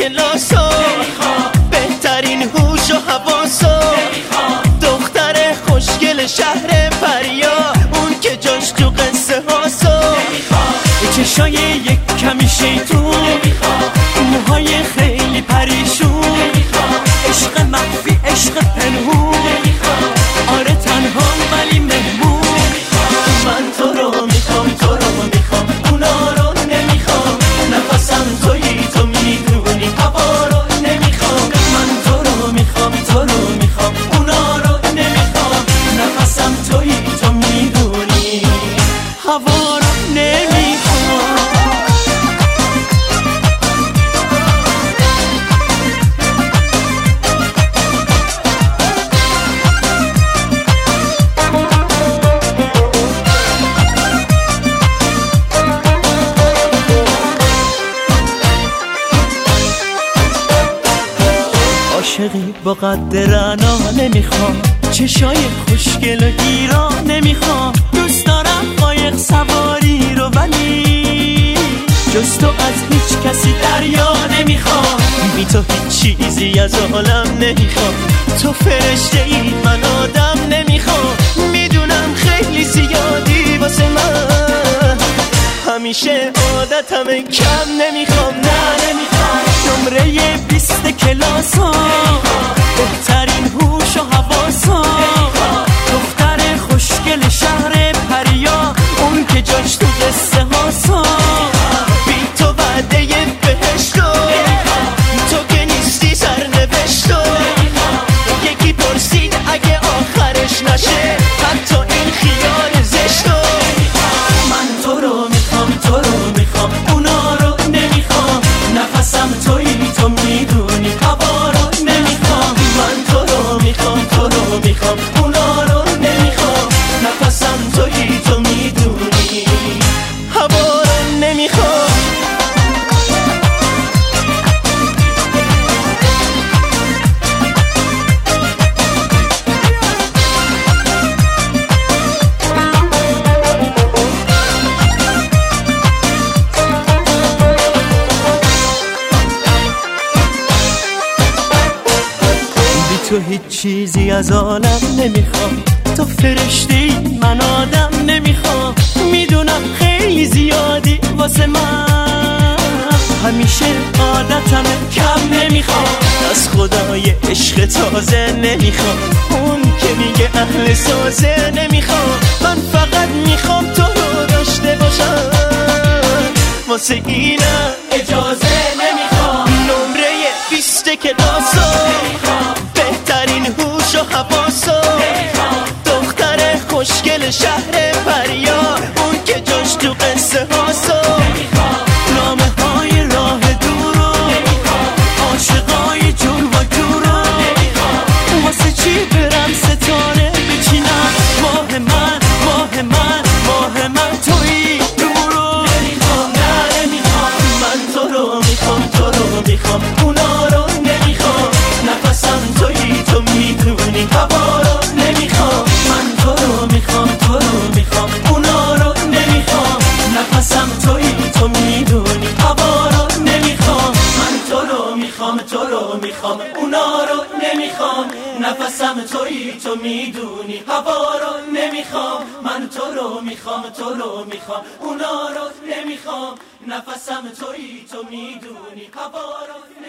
کلاسو، بهترین هوش و حواسو، دختر خوشگل شهر پریا، اون که جاش تو قصه هاسو، چشای یک کمی شیطون، موهای خیلی پریشون، عشق مخفی عشق پنهون، آره تنها ولی مهمون. من تو رو میخوام، تو رو میخوام، اونا رو نمیخوام، نفسم تویی تو میدونی، هوا رو نمیخوام. من تو رو میخوام، تو رو میخوام، اونا رو نمیخوام، نفسم تویی تو میدونی، هوا رو نمیخوام. عاشقی با قد رعنا نمیخوام، چشای خوشگل و گیرا نمیخوام، دوست دارم قایق سواری رو ولی جز تو از هیچ کسی دریا نمیخوام. بی تو هیچ چیزی از عالم نمیخوام، تو فرشته ای من آدم نمیخوام. میدونم خیلی زیادی واسه من، همیشه عادتمه کم نمیخوام، نه نمیخوام. نمره 20 کلاسو، بهترین هوش و حواسو، دختر خوشگل شهر پریا، اون که جاش تو قصه هاسو، بی تو وعده بهشتو، تو که نیستی سرنوشتو. یکی پرسید اگه آخرش نشه حتی این خیال زشتو. من تو رو میخوام، تو رو میخوام، اونا رو نمیخوام، نفسم تویی تو میدونی، هوا رو نمیخوام. من تو رو میخوام، تو رو میخوام، اونا رو نمیخوام، نفسم تویی تو میدونی، هوا رو نمیخوام. تو هیچ چیزی از عالم نمیخوام، تو فرشته‌ای من آدم نمیخوام. میدونم خیلی زیادی واسه من، همیشه عادتمه کم نمیخوام. از خدای عشق تازه نمیخوام، اون که میگه اهل سازه نمیخوام. من فقط میخوام تو رو داشته باشم، واسه اینم اجازه نمیخوام. نمره 20 کلاسو، بهترین هوش و حواسو، دختر خوشگل شهر پریا، اون که جاش تو قصه هاسو، نامه های راه دورو، عاشقای جور و جورو، واسه چی برم ستاره بچینم؟ ماه من، ماه من، ماه من تویی نورو. نمیخوام، نه نمیخوام. من تو رو میخوام، تو رو میخوام، اونا رو نمیخوام، نفسم تویی تو میدونی، هوا رو نمیخوام. من تو رو میخوام، تو رو میخوام، اونا رو نمیخوام، نفسم تویی تو میدونی، هوا رو نمیخوام. من تو رو میخوام، تو رو میخوام، اونا رو نمیخوام، نفسم تویی تو میدونی، هوا رو نمیخوام. من تو رو میخوام، تو رو میخوام، اونا رو نمیخوام، نفسم تویی تو میدونی، هوا رو نمیخوام.